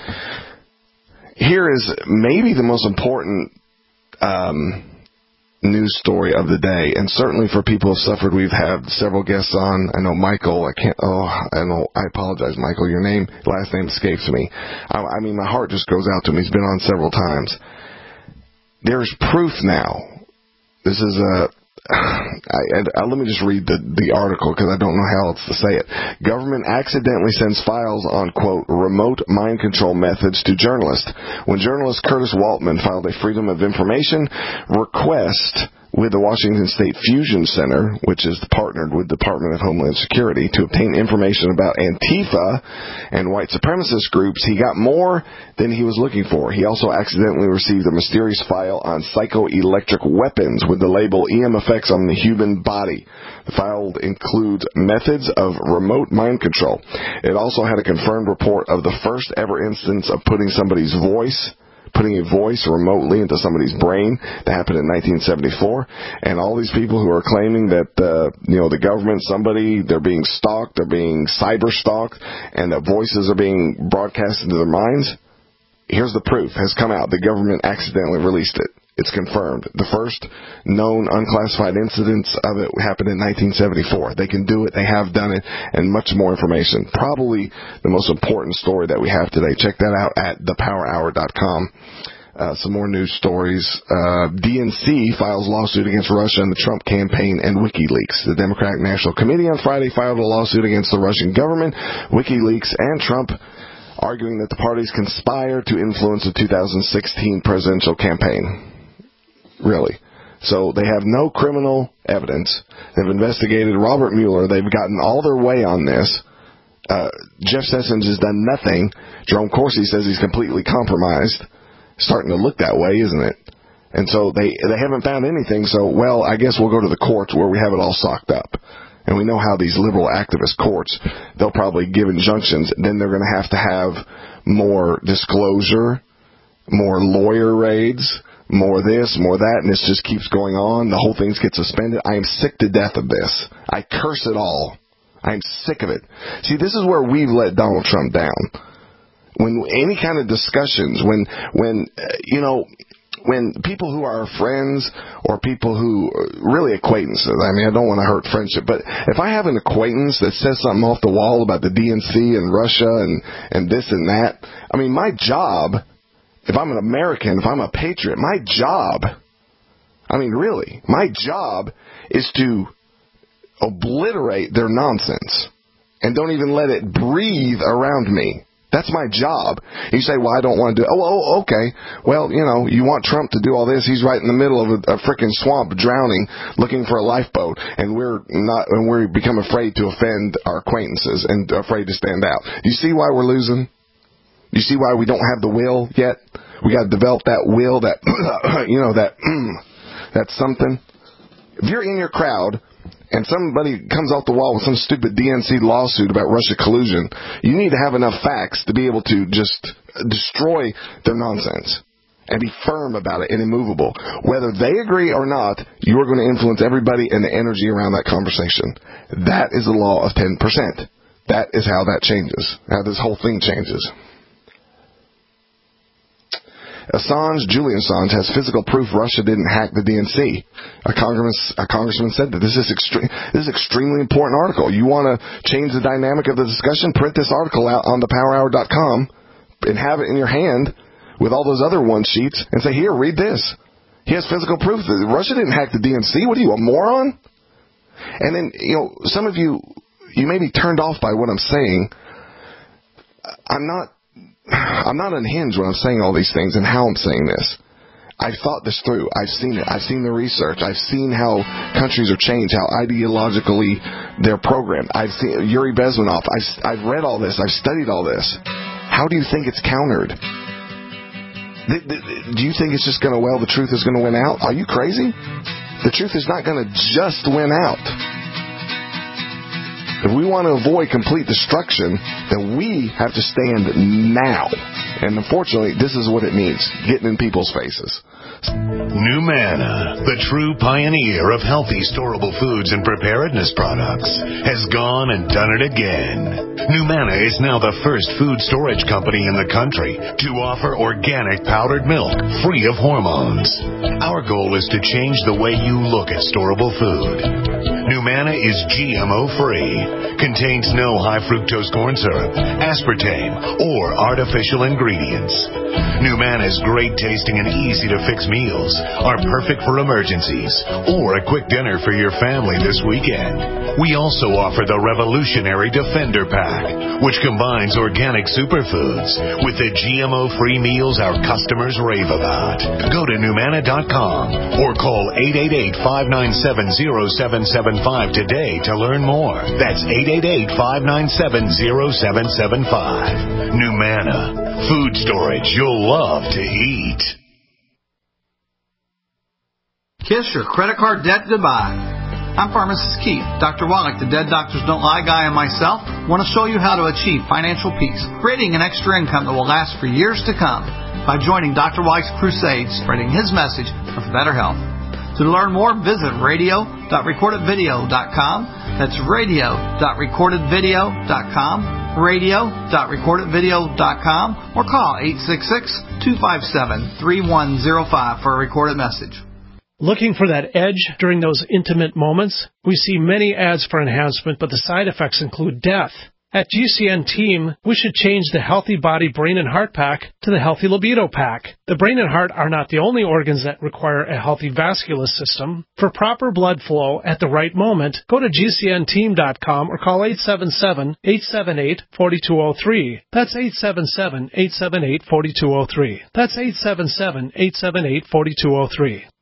Here is maybe the most important um, news story of the day, and certainly for people who have suffered. We've had several guests on. I know Michael. I can't. Oh, I know. I apologize, Michael. Your name, last name escapes me. I, I mean, my heart just goes out to him. He's been on several times. There's proof now. This is a. I, I, let me just read the, the article because I don't know how else to say it. Government accidentally sends files on, quote, remote mind control methods to journalists. When journalist Curtis Waltman filed a Freedom of Information request with the Washington State Fusion Center, which is partnered with the Department of Homeland Security, to obtain information about Antifa and white supremacist groups, he got more than he was looking for. He also accidentally received a mysterious file on psychoelectric weapons with the label E M effects on the human body. The file includes methods of remote mind control. It also had a confirmed report of the first ever instance of putting somebody's voice putting a voice remotely into somebody's brain. That happened in nineteen seventy-four. And all these people who are claiming that, uh, you know, the government, somebody, they're being stalked, they're being cyber stalked, and that voices are being broadcast into their minds. Here's the proof. Has come out. The government accidentally released it. It's confirmed. The first known unclassified incidents of it happened in nineteen seventy-four. They can do it. They have done it. And much more information. Probably the most important story that we have today. Check that out at the power hour dot com. Uh, some more news stories. Uh, D N C files lawsuit against Russia and the Trump campaign and WikiLeaks. The Democratic National Committee on Friday filed a lawsuit against the Russian government, WikiLeaks, and Trump, arguing that the parties conspire to influence the two thousand sixteen presidential campaign. Really. So they have no criminal evidence. They've investigated Robert Mueller. They've gotten all their way on this. Uh, Jeff Sessions has done nothing. Jerome Corsi says he's completely compromised. Starting to look that way, isn't it? And so they they haven't found anything. So, well, I guess we'll go to the courts where we have it all socked up. And we know how these liberal activist courts, they'll probably give injunctions. Then they're going to have to have more disclosure, more lawyer raids, more this, more that, and this just keeps going on. The whole thing gets suspended. I am sick to death of this. I curse it all. I'm sick of it. See, this is where we've let Donald Trump down. When any kind of discussions, when, when uh, you know, when people who are friends or people who are really acquaintances, I mean, I don't want to hurt friendship, but if I have an acquaintance that says something off the wall about the D N C and Russia and, and this and that, I mean, my job, if I'm an American, if I'm a patriot, my job, I mean, really, my job is to obliterate their nonsense and don't even let it breathe around me. That's my job. You say, well, I don't want to do it. Oh, oh, okay. Well, you know, you want Trump to do all this. He's right in the middle of a, a freaking swamp drowning looking for a lifeboat, and we're not, and we become afraid to offend our acquaintances and afraid to stand out. Do you see why we're losing? Do you see why we don't have the will yet? We got to develop that will, that, you know, that, that's something. If you're in your crowd and somebody comes off the wall with some stupid D N C lawsuit about Russia collusion, you need to have enough facts to be able to just destroy their nonsense and be firm about it and immovable. Whether they agree or not, you're going to influence everybody and the energy around that conversation. That is the law of ten percent. That is how that changes, how this whole thing changes. Assange, Julian Assange, has physical proof Russia didn't hack the D N C. A congressman, a congressman said that this is extreme. This is an extremely important article. You want to change the dynamic of the discussion? Print this article out on the power hour dot com and have it in your hand with all those other one sheets and say, "Here, read this." He has physical proof that Russia didn't hack the D N C. What are you, a moron? And then, you know, some of you, you may be turned off by what I'm saying. I'm not. I'm not unhinged when I'm saying all these things and how I'm saying this. I've thought this through. I've seen it. I've seen the research. I've seen how countries are changed, how ideologically they're programmed. I've seen Yuri Bezmenov. I've, I've read all this. I've studied all this. How do you think it's countered? Do you think it's just going to, well, the truth is going to win out? Are you crazy? The truth is not going to just win out. If we want to avoid complete destruction, then we have to stand now. And unfortunately, this is what it means, getting in people's faces. NuManna, the true pioneer of healthy storable foods and preparedness products, has gone and done it again. NuManna is now the first food storage company in the country to offer organic powdered milk free of hormones. Our goal is to change the way you look at storable food. NuManna is G M O free, contains no high fructose corn syrup, aspartame, or artificial ingredients. NuManna's great tasting and easy to fix meals are perfect for emergencies or a quick dinner for your family this weekend. We also offer the revolutionary Defender Pack, which combines organic superfoods with the G M O free meals our customers rave about. Go to numanna dot com or call eight eight eight, five nine seven, zero seven seven five today to learn more. That's eight eight eight, five nine seven, zero seven seven five. NuManna, food storage you'll love to eat. Kiss your credit card debt goodbye. I'm Pharmacist Keith. Doctor Wallach, the Dead Doctors Don't Lie guy, and myself want to show you how to achieve financial peace, creating an extra income that will last for years to come by joining Doctor Wallach's crusade, spreading his message of better health. To learn more, visit radio dot recorded video dot com. That's radio dot recorded video dot com, radio dot recorded video dot com, or call eight six six, two five seven, three one zero five for a recorded message. Looking for that edge during those intimate moments? We see many ads for enhancement, but the side effects include death. At G C N Team, we should change the Healthy Body, Brain, and Heart Pack to the Healthy Libido Pack. The brain and heart are not the only organs that require a healthy vascular system. For proper blood flow at the right moment, go to G C N team dot com or call eight seven seven, eight seven eight, four two zero three. That's eight seven seven, eight seven eight, four two zero three. That's eight seven seven, eight seven eight, four two zero three.